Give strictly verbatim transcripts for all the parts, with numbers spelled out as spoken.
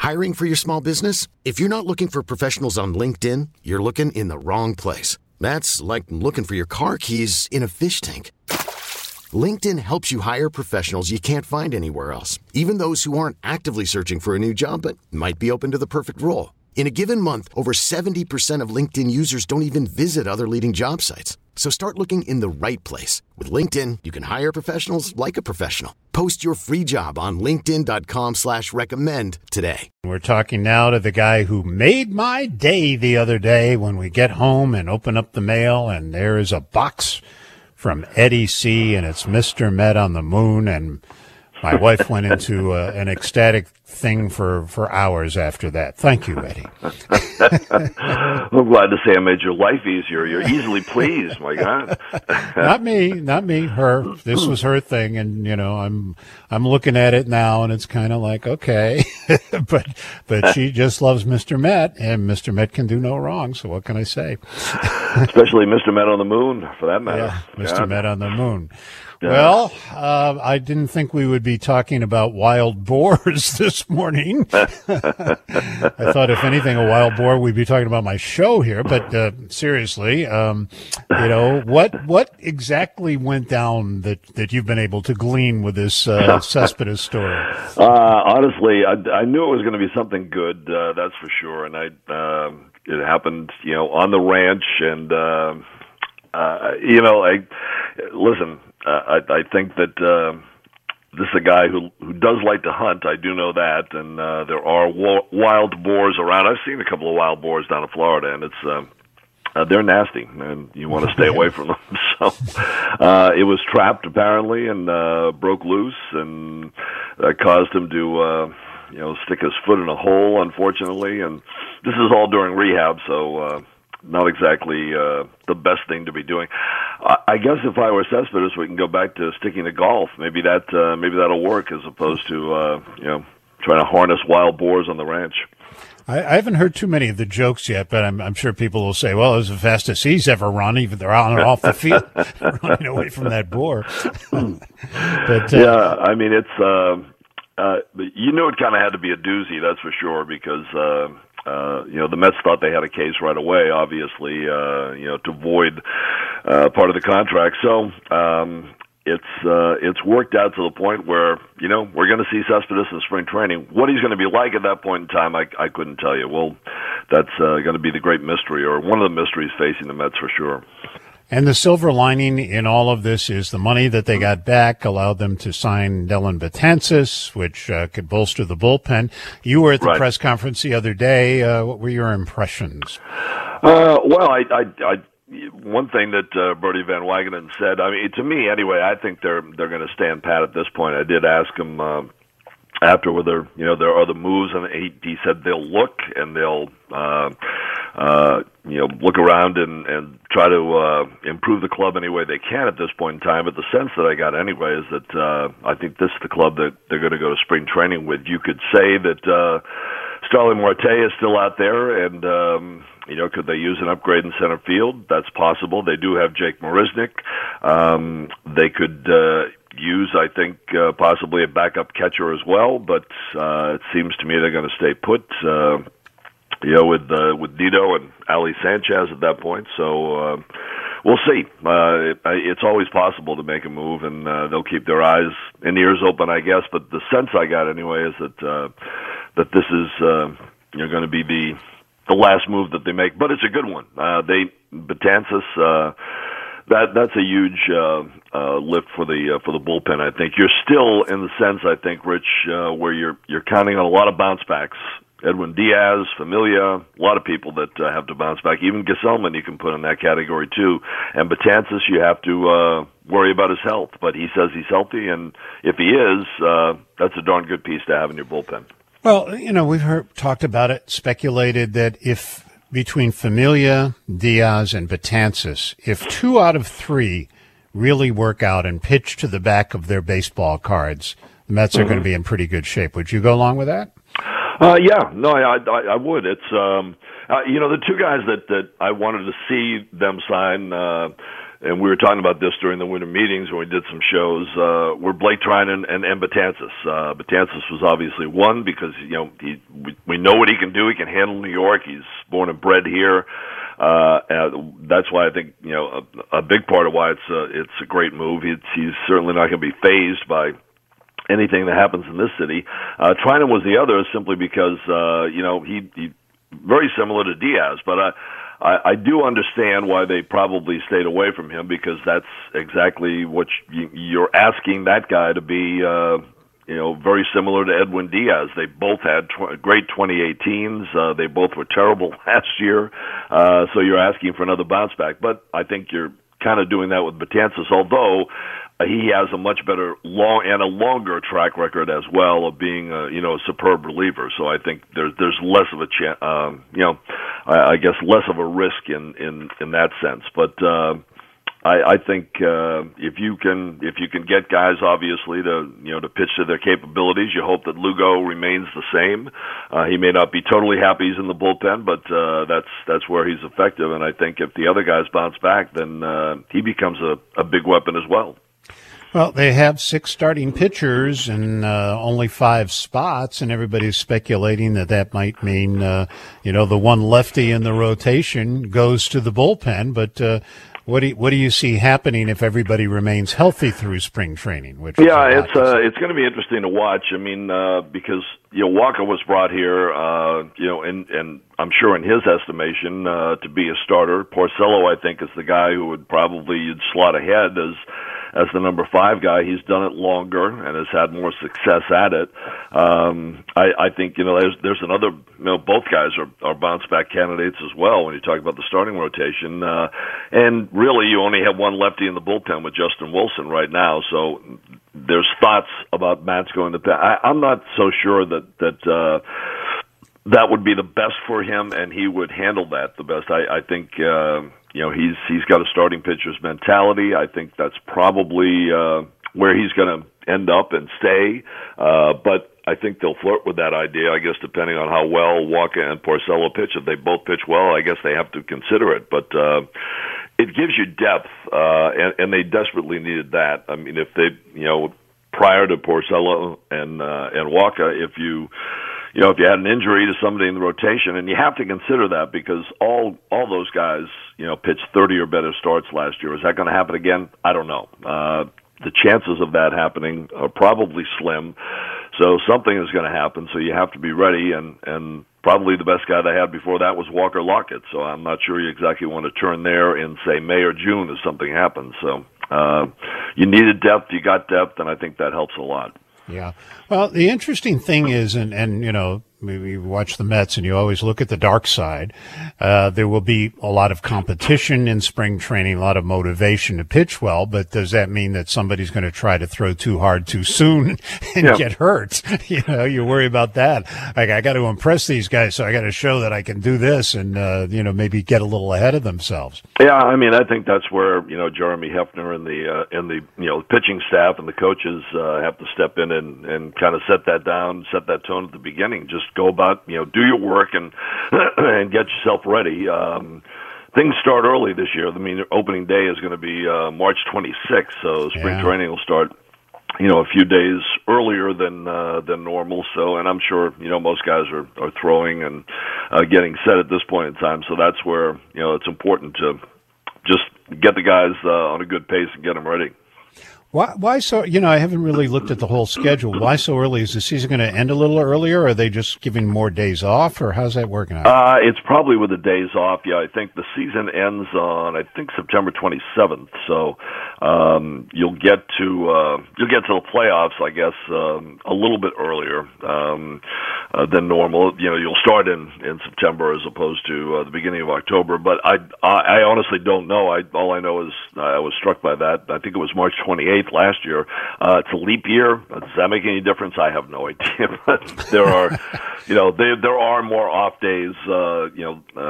Hiring for your small business? If you're not looking for professionals on LinkedIn, you're looking in the wrong place. That's like looking for your car keys in a fish tank. LinkedIn helps you hire professionals you can't find anywhere else, even those who aren't actively searching for a new job but might be open to the perfect role. In a given month, over seventy percent of LinkedIn users don't even visit other leading job sites. So start looking in the right place. With LinkedIn, you can hire professionals like a professional. Post your free job on linkedin.com slash recommend today. We're talking now to the guy who made my day the other day when we get home and open up the mail, and there is a box from Eddie C., and it's Mister Met on the Moon, and my wife went into uh, an ecstatic thing for, for hours after that. Thank you, Eddie. I'm glad to say I made your life easier. You're easily pleased, my God. Not me, not me, her. This was her thing, and, you know, I'm I'm looking at it now, and it's kind of like, okay. but but she just loves Mister Met, and Mister Met can do no wrong, so what can I say? Especially Mister Met on the Moon, for that matter. Yeah, Mister Yeah. Met on the Moon. Yeah. Well, uh, I didn't think we would be talking about wild boars this morning. I thought, if anything, a wild boar, we'd be talking about my show here. But uh, seriously, um, you know, what what exactly went down that, that you've been able to glean with this uh, Cespedes story? Uh, honestly, I, I knew it was going to be something good, uh, that's for sure. And I, uh, it happened, you know, on the ranch. And, uh, uh, you know, I listen, uh, I, I think that uh, this is a guy who who does like to hunt. I do know that. And uh, there are wa- wild boars around. I've seen a couple of wild boars down in Florida, and it's uh, uh, they're nasty, and you want to stay away from them. So uh, it was trapped, apparently, and uh, broke loose, and uh, caused him to... Uh, you know, stick his foot in a hole, unfortunately, and this is all during rehab, so uh, not exactly uh, the best thing to be doing. I, I guess if I were Cespedes, we can go back to sticking to golf. Maybe that uh, maybe that'll work, as opposed to uh, you know trying to harness wild boars on the ranch. I, I haven't heard too many of the jokes yet, but I'm, I'm sure people will say, well, it was the fastest he's ever run, even they're on or off the field, running away from that boar. but uh, yeah, I mean, it's... Uh, Uh, you knew it kind of had to be a doozy, that's for sure, because, uh, uh, you know, the Mets thought they had a case right away, obviously, uh, you know, to void uh, part of the contract. So um, it's uh, it's worked out to the point where, you know, we're going to see Cespedes in spring training. What he's going to be like at that point in time, I, I couldn't tell you. Well, that's uh, going to be the great mystery, or one of the mysteries facing the Mets for sure. And the silver lining in all of this is the money that they got back allowed them to sign Dellin Betances, which uh, could bolster the bullpen. You were at the Right. press conference the other day. Uh, what were your impressions? Uh, well, I, I, I, one thing that uh, Bertie Van Wagenen said, I mean, to me anyway, I think they're they're going to stand pat at this point. I did ask him uh, after whether you know there are other moves, and he, he said they'll look and they'll. Uh, Uh, you know, look around and, and try to uh, improve the club any way they can at this point in time. But the sense that I got anyway is that uh, I think this is the club that they're going to go to spring training with. You could say that uh, Starling Marte is still out there, and, um, you know, could they use an upgrade in center field? That's possible. They do have Jake Marisnick. Um, they could... Uh, use, I think, uh, possibly a backup catcher as well, but uh, it seems to me they're going to stay put, uh, you know, with uh, with Dito and Ali Sanchez at that point. So uh, we'll see. Uh, it, it's always possible to make a move, and uh, they'll keep their eyes and ears open, I guess. But the sense I got anyway is that uh, that this is uh, you know going to be the the last move that they make, but it's a good one. Uh, they Betances. Uh, That that's a huge uh, uh, lift for the uh, for the bullpen. I think you're still in the sense, I think, Rich, uh, where you're you're counting on a lot of bounce backs. Edwin Diaz, Familia, a lot of people that uh, have to bounce back. Even Gesellman you can put in that category too. And Betances, you have to uh, worry about his health, but he says he's healthy, and if he is, uh, that's a darn good piece to have in your bullpen. Well, you know, we've heard, talked about it, speculated that if between Familia, Diaz, and Betances, if two out of three really work out and pitch to the back of their baseball cards, the Mets are mm-hmm. going to be in pretty good shape. Would you go along with that? Uh, yeah, no, I, I, I would. It's, um, uh, you know, the two guys that, that I wanted to see them sign, uh, and we were talking about this during the winter meetings when we did some shows, uh, were Blake Treinen and, and Betances. Uh, Betances was obviously one because, you know, he, we, we know what he can do. He can handle New York. He's born and bred here. Uh, and that's why I think, you know, a, a big part of why it's a, it's a great move. He's, he's certainly not going to be fazed by anything that happens in this city. Uh, Treinen was the other simply because, uh, you know, he, he, very similar to Diaz, but I, I, I do understand why they probably stayed away from him because that's exactly what you, you're asking that guy to be, uh, you know, very similar to Edwin Diaz. They both had tw- great twenty eighteens. Uh, they both were terrible last year. Uh, so you're asking for another bounce back. But I think you're kind of doing that with Betances, although uh, he has a much better long and a longer track record as well of being, a, you know, a superb reliever. So I think there's there's less of a chance, um, you know, I, I guess less of a risk in in in that sense. But uh, I, I think uh, if you can if you can get guys obviously to you know to pitch to their capabilities, you hope that Lugo remains the same. Uh, he may not be totally happy he's in the bullpen, but uh, that's that's where he's effective. And I think if the other guys bounce back, then uh, he becomes a, a big weapon as well. Well, they have six starting pitchers and uh, only five spots, and everybody's speculating that that might mean, uh, you know, the one lefty in the rotation goes to the bullpen. But uh, what do you, what do you see happening if everybody remains healthy through spring training? Which yeah, it's uh, it's going to be interesting to watch. I mean, uh, because you know Walker was brought here, uh, you know, and and I'm sure in his estimation uh, to be a starter. Porcello, I think, is the guy who would probably you'd slot ahead as. As the number five guy. He's done it longer and has had more success at it. Um, I, I think, you know, there's, there's another, you know, both guys are, are bounce back candidates as well when you talk about the starting rotation. Uh, and really you only have one lefty in the bullpen with Justin Wilson right now. So there's thoughts about Matz going to, I, I'm not so sure that, that, uh, that would be the best for him and he would handle that the best. I, I think, uh, You know, he's he's got a starting pitcher's mentality. I think that's probably uh, where he's going to end up and stay. Uh, but I think they'll flirt with that idea, I guess, depending on how well Walker and Porcello pitch. If they both pitch well, I guess they have to consider it. But uh, it gives you depth, uh, and, and they desperately needed that. I mean, if they, you know, prior to Porcello and uh, and Walker, if you You know, if you had an injury to somebody in the rotation, and you have to consider that because all all those guys, you know, pitched thirty or better starts last year. Is that going to happen again? I don't know. Uh, the chances of that happening are probably slim. So something is going to happen. So you have to be ready. And and probably the best guy they had before that was Walker Lockett. So I'm not sure you exactly want to turn there in say May or June if something happens. So uh, you needed depth. You got depth, and I think that helps a lot. Yeah. Well, the interesting thing is, and, and you know, you watch the Mets and you always look at the dark side. Uh, there will be a lot of competition in spring training, a lot of motivation to pitch well, but does that mean that somebody's going to try to throw too hard too soon and yeah. get hurt? You know, you worry about that. Like, I got to impress these guys, so I got to show that I can do this and, uh, you know, maybe get a little ahead of themselves. Yeah, I mean, I think that's where, you know, Jeremy Hefner and the, uh, and the, you know, pitching staff and the coaches, uh, have to step in and, and kind of set that down, set that tone at the beginning. Just go about, you know, do your work and and get yourself ready. Um, things start early this year. I mean, opening day is going to be uh, March twenty-sixth, so spring yeah. training will start, you know, a few days earlier than uh, than normal. So, and I'm sure, you know, most guys are, are throwing and uh, getting set at this point in time. So that's where, you know, it's important to just get the guys uh, on a good pace and get them ready. Why, why so, you know, I haven't really looked at the whole schedule. Why so early? Is the season going to end a little earlier? Or are they just giving more days off, or how's that working out? Uh, it's probably with the days off. Yeah, I think the season ends on, I think, September twenty-seventh. So, um, you'll get to, uh, you'll get to the playoffs, I guess, um, a little bit earlier, um, uh, than normal. You know, you'll start in, in September as opposed to, uh, the beginning of October. But I, I, I honestly don't know. I, all I know is I was struck by that. I think it was March twenty-eighth. Last year. Uh, it's a leap year. Does that make any difference? I have no idea. But there are, you know, there there are more off days, uh, you know, uh,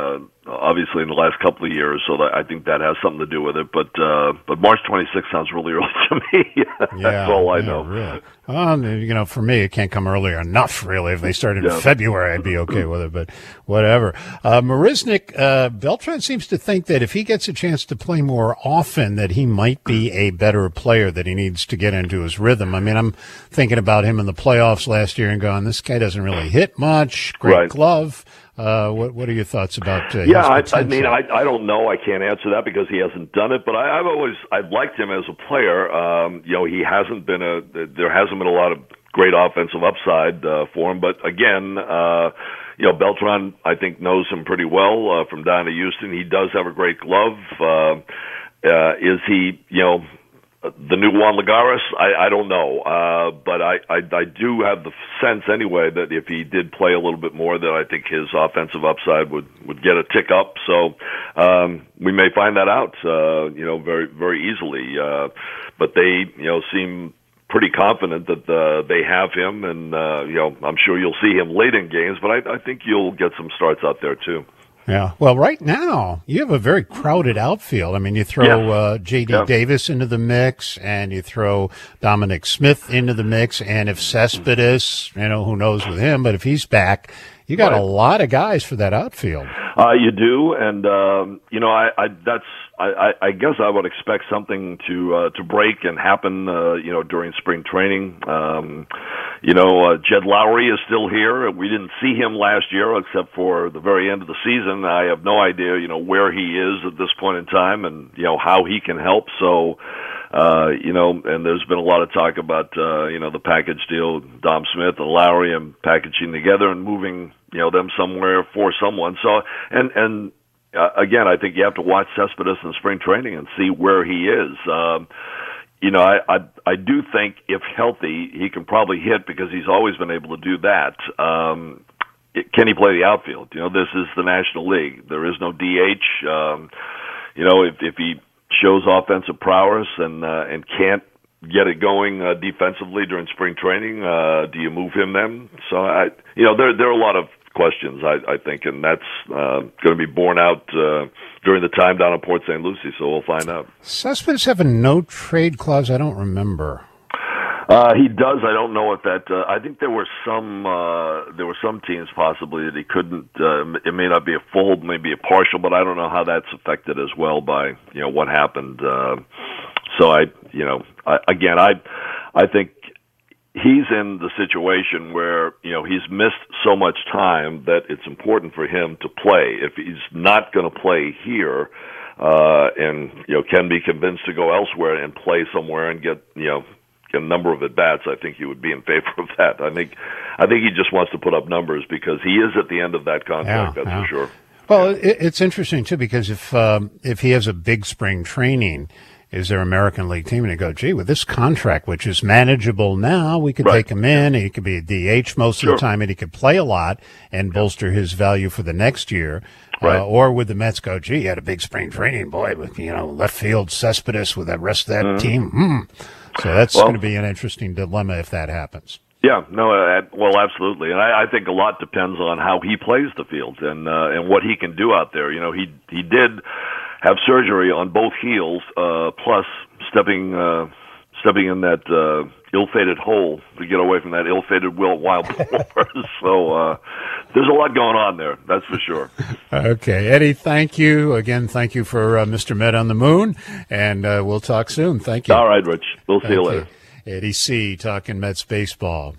obviously in the last couple of years, so that, I think that has something to do with it. But uh, but March twenty-sixth sounds really early to me. That's yeah, all I yeah, know. Really. Well, you know, for me, it can't come earlier enough, really. If they started in yeah. February, I'd be okay with it, but whatever. Uh, Marisnik, uh, Beltran seems to think that if he gets a chance to play more often, that he might be a better player, that he needs to get into his rhythm. I mean, I'm thinking about him in the playoffs last year and going, this guy doesn't really hit much, great right. glove. Uh, what what are your thoughts about? Uh, yeah, I, I mean, I I don't know. I can't answer that because he hasn't done it. But I, I've always I've liked him as a player. Um, you know, he hasn't been a there hasn't been a lot of great offensive upside uh, for him. But again, uh, you know, Beltran I think knows him pretty well uh, from down to Houston. He does have a great glove. Uh, uh, is he you know? The new Juan Lagares, I, I don't know, uh, but I, I, I do have the sense anyway that if he did play a little bit more, that I think his offensive upside would, would get a tick up. So um, we may find that out, uh, you know, very very easily. Uh, but they, you know, seem pretty confident that uh, they have him, and uh, you know, I'm sure you'll see him late in games. But I, I think you'll get some starts out there too. Yeah. Well, right now, you have a very crowded outfield. I mean, you throw yeah. uh, J D. Yeah. Davis into the mix, and you throw Dominic Smith into the mix, and if Cespedes, you know, who knows with him, but if he's back, you got right. a lot of guys for that outfield. Uh, you do, and, um, you know, I, I that's I, I guess I would expect something to uh, to break and happen, uh, you know, during spring training. Um, you know, uh, Jed Lowry is still here. We didn't see him last year except for the very end of the season. I have no idea, you know, where he is at this point in time and, you know, how he can help. So, uh, you know, and there's been a lot of talk about, uh, you know, the package deal, Dom Smith and Lowry, and packaging together and moving, you know, them somewhere for someone. So, and, and, Uh, again, I think you have to watch Cespedes in spring training and see where he is. Um, you know, I, I I do think if healthy, he can probably hit because he's always been able to do that. Um, it, can he play the outfield? You know, this is the National League. There is no D H. Um, you know, if if he shows offensive prowess and uh, and can't get it going uh, defensively during spring training, uh, do you move him then? So I, you know, there there are a lot of questions, I, I think, and that's uh, going to be borne out uh, during the time down in Port Saint Lucie, so we'll find out. Cespedes have a no-trade clause? I don't remember. Uh, he does. I don't know what that. Uh, I think there were some. Uh, there were some teams possibly that he couldn't. Uh, it may not be a full, maybe a partial, but I don't know how that's affected as well by you know what happened. Uh, so I, you know, I, again, I, I think. He's in the situation where, you know, he's missed so much time that it's important for him to play. If he's not going to play here, uh, and, you know, can be convinced to go elsewhere and play somewhere and get, you know, get a number of at-bats, I think he would be in favor of that. I think, I think he just wants to put up numbers because he is at the end of that contract, yeah, that's yeah. for sure. Well, it, it's interesting, too, because if, um, if he has a big spring training, is their American League team, and they go, gee, with this contract, which is manageable now, we could right. take him in, and he could be a D H most sure. of the time, and he could play a lot and bolster his value for the next year. Right. Uh, or would the Mets go, gee, he had a big spring training, boy, with, you know, left field Cespedes with the rest of that mm-hmm. team. Hmm. So that's well, going to be an interesting dilemma if that happens. Yeah, no, uh, well, absolutely, and I, I think a lot depends on how he plays the field and uh, and what he can do out there. You know, he he did have surgery on both heels, uh, plus stepping uh, stepping in that uh, ill-fated hole to get away from that ill-fated wild boar. So uh, there's a lot going on there, that's for sure. Okay, Eddie, thank you again. Thank you for uh, Mister Met on the Moon, and uh, we'll talk soon. Thank you. All right, Rich. We'll see thank you later. You. Eddie C. talking Mets baseball.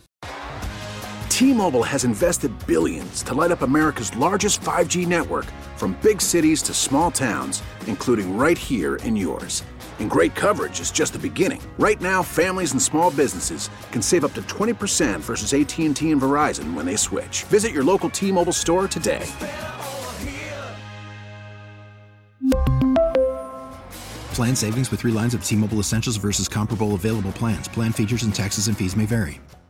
T-Mobile has invested billions to light up America's largest five G network, from big cities to small towns, including right here in yours. And great coverage is just the beginning. Right now, families and small businesses can save up to twenty percent versus A T and T and Verizon when they switch. Visit your local T-Mobile store today. Plan savings with three lines of T-Mobile Essentials versus comparable available plans. Plan features and taxes and fees may vary.